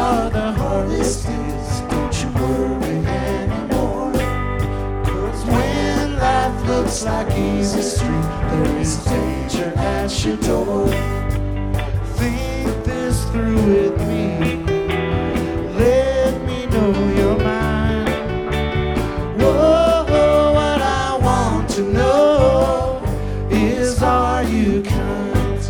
are the hardest days. Don't you worry anymore. 'Cause when life looks like easy street, there is danger at your door. Think this through with me. Let me know you're mine. Whoa, what I want to know is, are you kind?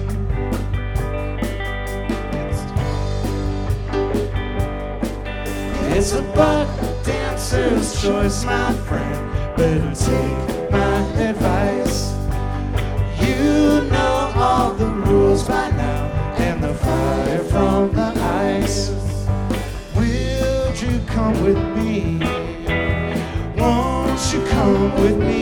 It's a buck dancer's choice, my friend. Better take my advice. You know all the rules by now, and the fire from the ice. Will you come with me? Won't you come with me?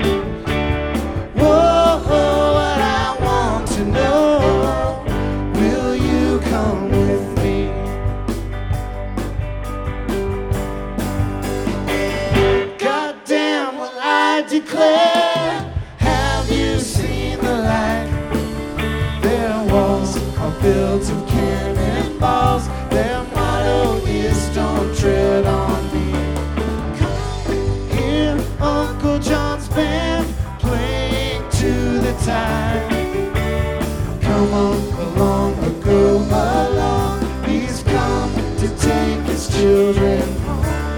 Whoa, what I want to know, will you come with me? Goddamn, will I declare, have you seen the light? Their walls are built of cannonballs. Their motto is, don't tread on me. Hear Uncle John's band playing to the time. Come on along or go along. He's come to take his children home.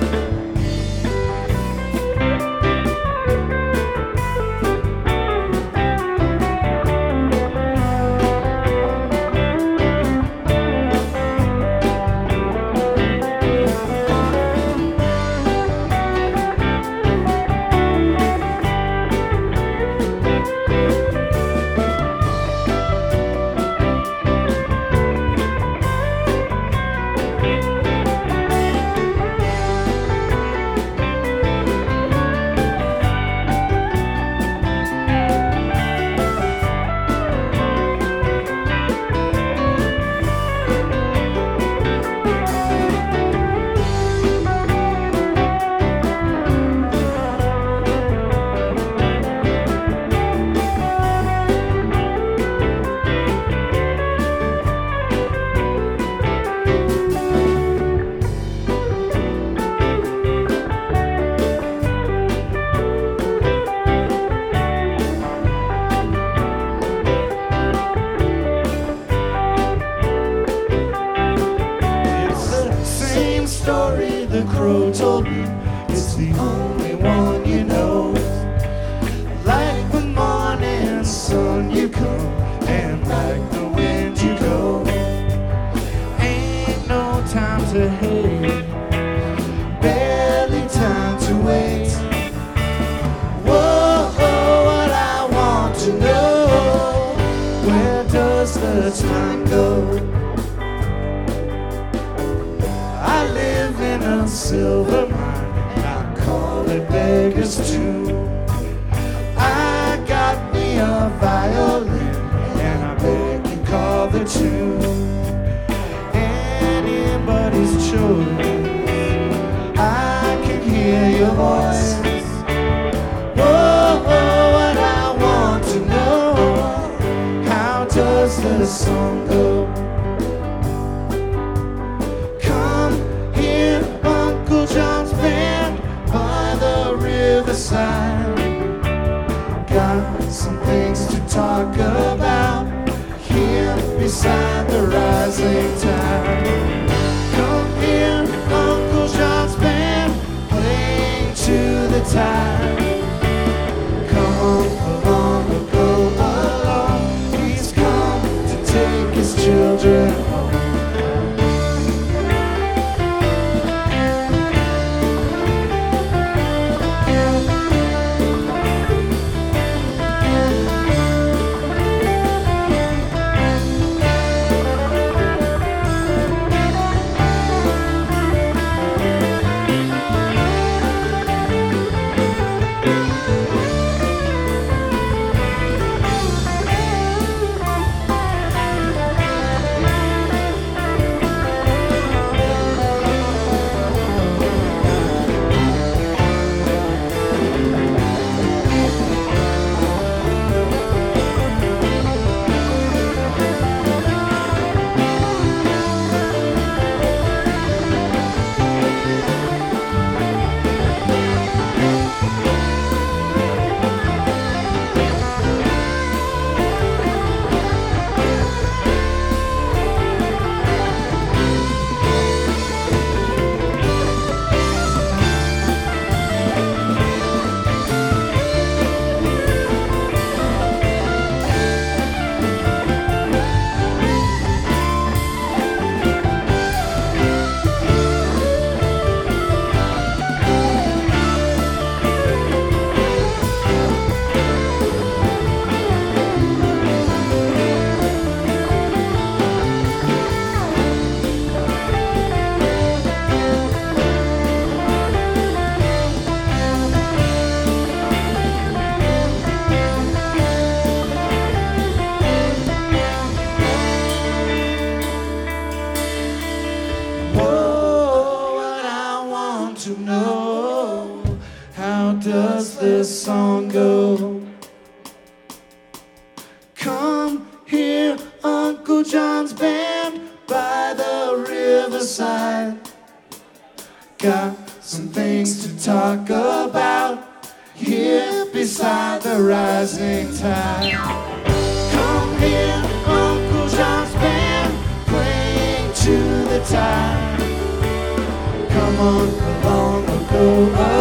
Story the crow told me, it's the only one you know. Like the morning sun you come, and like the wind you go. Ain't no time to hate, barely time to wait. Whoa, what I want to know, where does the time go? I live in a silver mine, I call it Beggar's Tomb. I got me a violin, and I beg you call the tune. Anybody's choice, I can hear your voice. Whoa, what I want to know, how does the song go? John's band by the riverside. Got some things to talk about here beside the rising tide. Come here, Uncle John's band playing to the tide. Come on along or go along. He's come to take his the song go? Come hear Uncle John's band by the riverside. Got some things to talk about here beside the rising tide. Come hear Uncle John's band playing to the tide. Come on along, we'll go